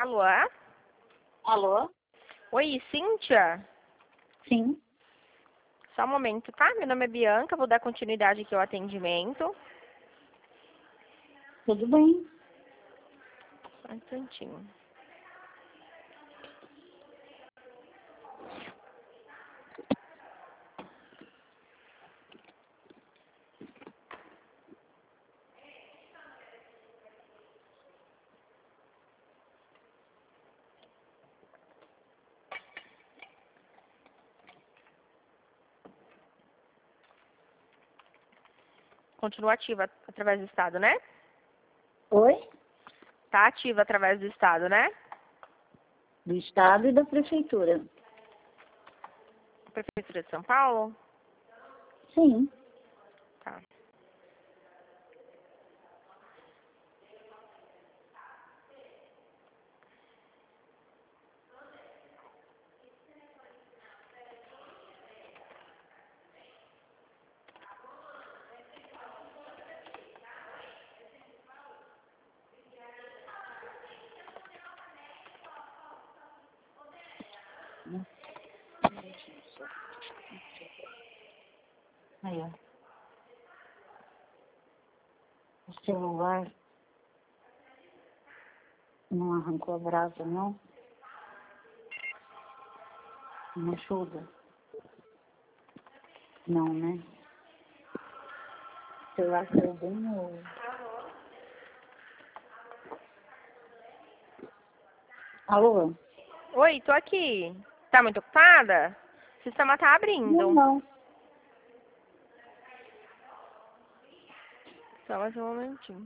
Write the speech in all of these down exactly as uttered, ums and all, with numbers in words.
Alô? Alô? Oi, Cíntia? Sim. Só um momento, tá? Meu nome é Bianca, vou dar continuidade aqui ao atendimento. Tudo bem? Só um instantinho. Continua ativa através do estado, né? Oi? Tá ativa através do estado, né? Do Estado e da Prefeitura. Prefeitura de São Paulo? Sim. Tá. Aí, ó. O celular não arrancou a brasa, não? Não ajuda? Não, né? O celular saiu bem novo. Alô? Oi, tô aqui. Tá muito ocupada? O sistema tá abrindo. Não, não. Só mais um momentinho.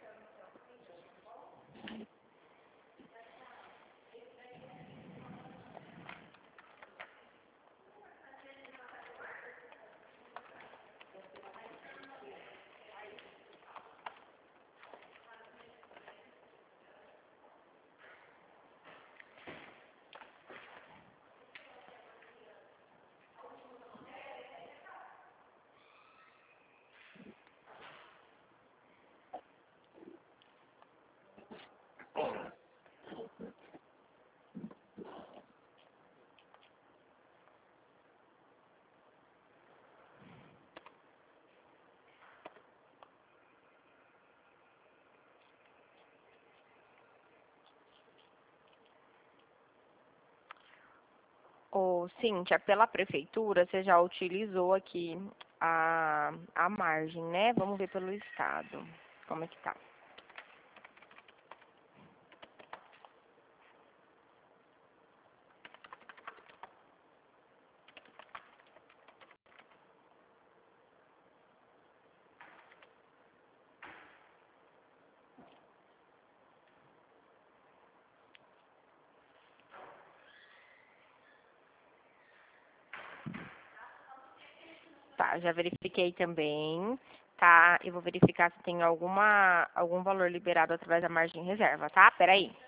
Ô, Cíntia, pela prefeitura, você já utilizou aqui a, a margem, né? Vamos ver pelo estado. Como é que tá? Tá, já verifiquei também, tá? Eu vou verificar se tem alguma, algum valor liberado através da margem reserva, tá? Peraí.